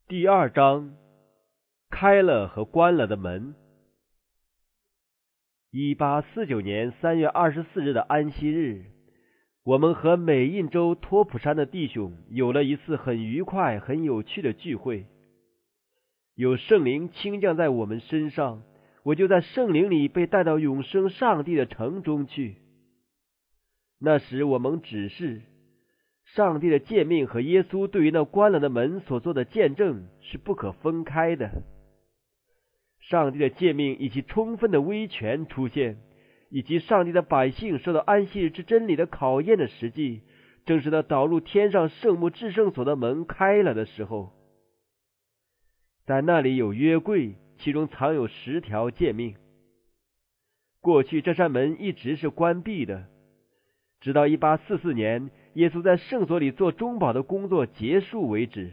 第二章，开了和关了的门。1849年3月24日的安息日，我们和美印州托普山的弟兄有了一次很愉快、很有趣的聚会。有圣灵倾降在我们身上，我就在圣灵里被带到永生上帝的城中去。那时我们指示上帝的诫命和耶稣对于那关了的门所做的见证是不可分开的。上帝的诫命以其充分的威权出现，以及上帝的百姓受到安息日之真理的考验的实际，正是那导入天上圣幕至圣所的门开了的时候。在那里有约柜，其中藏有10条诫命。过去这扇门一直是关闭的，直到1844年耶稣在圣所里做中保的工作结束为止。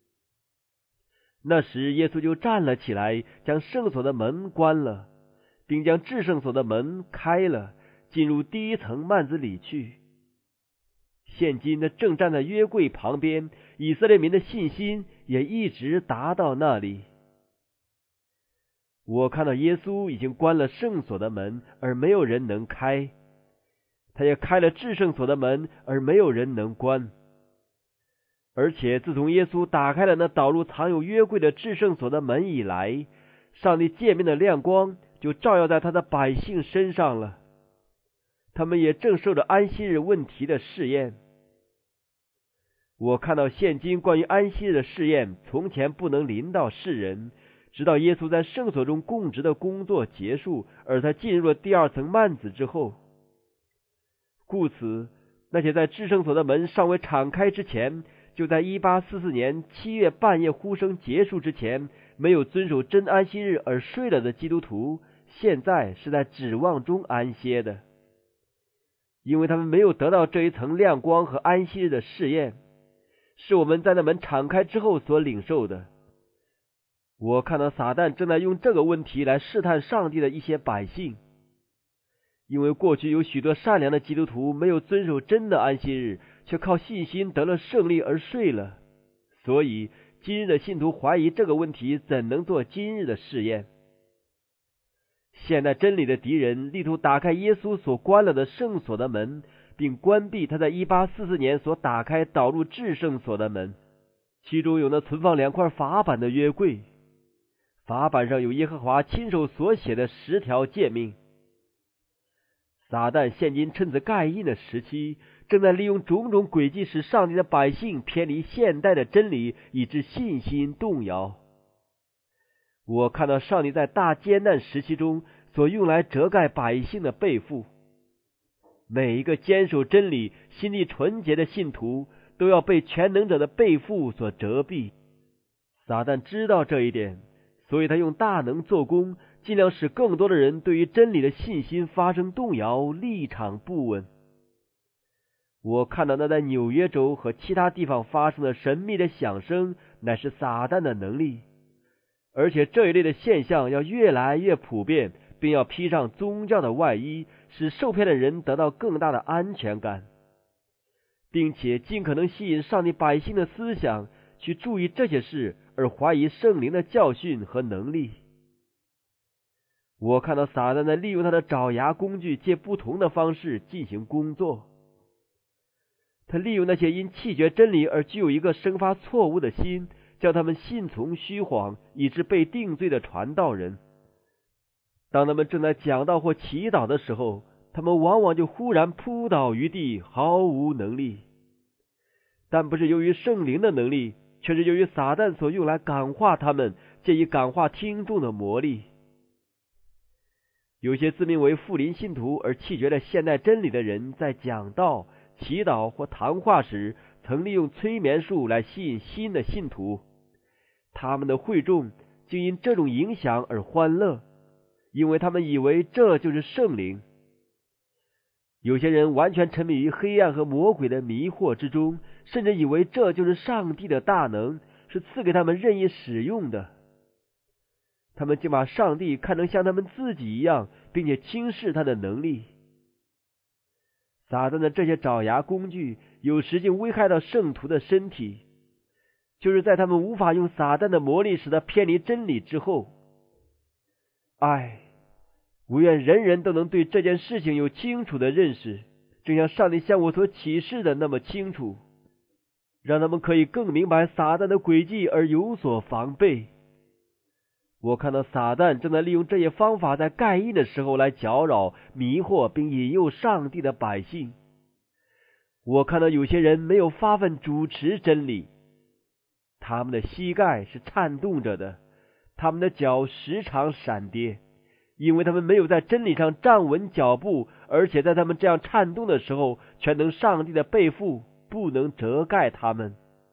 那时耶稣就站了起来，将圣所的门关了，并将至圣所的门开了，进入第一层幔子里去。现今他正站在约柜旁边，以色列民的信心也一直达到那里。我看到耶稣已经关了圣所的门，而没有人能开，他也开了至圣所的门，而没有人能关。而且自从耶稣打开了那导入藏有约柜的至圣所的门以来，上帝诫命的亮光就照耀在他的百姓身上了。他们也正受着安息日问题的试验。我看到现今关于安息日的试验从前不能临到世人，直到耶稣在圣所中供职的工作结束，而他进入了第二层幔子之后。故此那些在至圣所的门尚未敞开之前，就在1844年7月半夜呼声结束之前，没有遵守真安息日而睡了的基督徒，现在是在指望中安歇的，因为他们没有得到这一层亮光和安息日的试验，是我们在那门敞开之后所领受的。我看到撒旦正在用这个问题来试探上帝的一些百姓，因为过去有许多善良的基督徒没有遵守真的安息日，却靠信心得了胜利而睡了，所以今日的信徒怀疑这个问题怎能做今日的试验。现在真理的敌人力图打开耶稣所关了的圣所的门，并关闭他在1844年所打开导入至圣所的门，其中有那存放2块法版的约柜，法版上有耶和华亲手所写的10条诫命。撒旦现今趁着盖印的时期，正在利用种种诡计，使上帝的百姓偏离现代的真理，以致信心动摇。我看到上帝在大艰难时期中所用来遮盖百姓的背负，每一个坚守真理、心地纯洁的信徒都要被全能者的背负所遮蔽。撒旦知道这一点，所以他用大能做工，尽量使更多的人对于真理的信心发生动摇，立场不稳。我看到那在纽约州和其他地方发生的神秘的响声，乃是撒旦的能力，而且这一类的现象要越来越普遍，并要披上宗教的外衣，使受骗的人得到更大的安全感，并且尽可能吸引上帝百姓的思想去注意这些事，而怀疑圣灵的教训和能力。我看到撒旦在利用他的爪牙工具，借不同的方式进行工作。他利用那些因弃绝真理而具有一个生发错误的心，叫他们信从虚谎，以致被定罪的传道人。当他们正在讲道或祈祷的时候，他们往往就忽然扑倒于地，毫无能力。但不是由于圣灵的能力，却是由于撒旦所用来感化他们，借以感化听众的魔力。有些自命为复临信徒而弃绝了现代真理的人，在讲道、祈祷或谈话时，曾利用催眠术来吸引新的信徒。他们的会众竟因这种影响而欢乐，因为他们以为这就是圣灵。有些人完全沉迷于黑暗和魔鬼的迷惑之中，甚至以为这就是上帝的大能，是赐给他们任意使用的。他们竟把上帝看成像他们自己一样，并且轻视他的能力。撒旦的这些爪牙工具有时竟危害到圣徒的身体。 就是在他们无法用撒旦的魔力使他偏离真理之后。无愿人人都能对这件事情有清楚的认识，正像上帝向我所启示的那么清楚，让他们可以更明白撒旦的诡计而有所防备。我看到撒旦正在利用这些方法在盖印的时候来搅扰、迷惑并引诱上帝的百姓。我看到有些人没有发奋主持真理，他们的膝盖是颤动着的，他们的脚时常闪跌，因为他们没有在真理上站稳脚步，而且在他们这样颤动的时候，全能上帝的背负不能遮盖他们。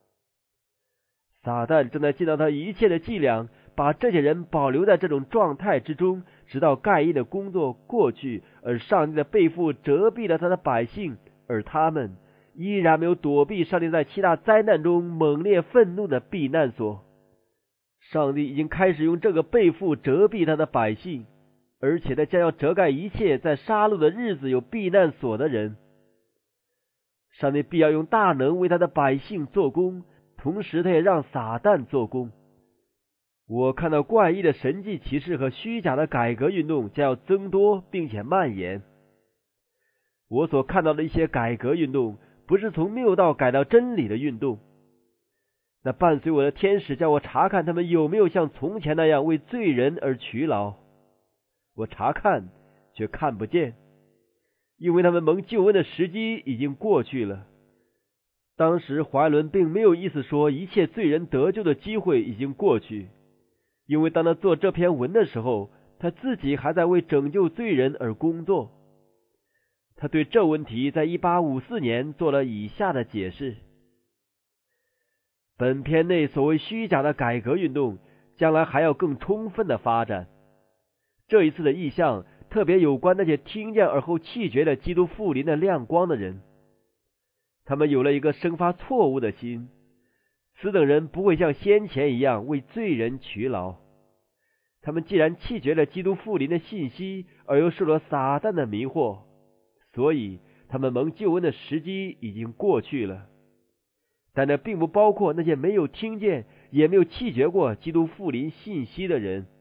撒旦正在尽到他一切的伎俩，把这些人保留在这种状态之中，直到盖印的工作过去，而上帝的背负遮蔽了他的百姓，而他们依然没有躲避上帝在七大灾难中猛烈愤怒的避难所。上帝已经开始用这个背负遮蔽他的百姓，而且他将要遮盖一切在杀戮的日子有避难所的人。上帝必要用大能为他的百姓做工，同时他也让撒旦做工。我看到怪异的神迹奇事和虚假的改革运动将要增多并且蔓延。我所看到的一些改革运动，不是从谬道改到真理的运动。那伴随我的天使叫我查看他们有没有像从前那样为罪人而劬劳。我查看却看不见，因为他们蒙救恩的时机已经过去了。当时怀伦并没有意思说一切罪人得救的机会已经过去，因为当他做这篇文的时候，他自己还在为拯救罪人而工作。他对这问题在1854年做了以下的解释：本篇内所谓虚假的改革运动，将来还要更充分的发展。这一次的意象特别有关那些听见而后弃绝了基督复临的亮光的人。他们有了一个生发错误的心，此等人不会像先前一样为罪人劬劳。他们既然弃绝了基督复临的信息，而又受了撒旦的迷惑，所以他们蒙救恩的时机已经过去了。但这并不包括那些没有听见也没有弃绝过基督复临信息的人。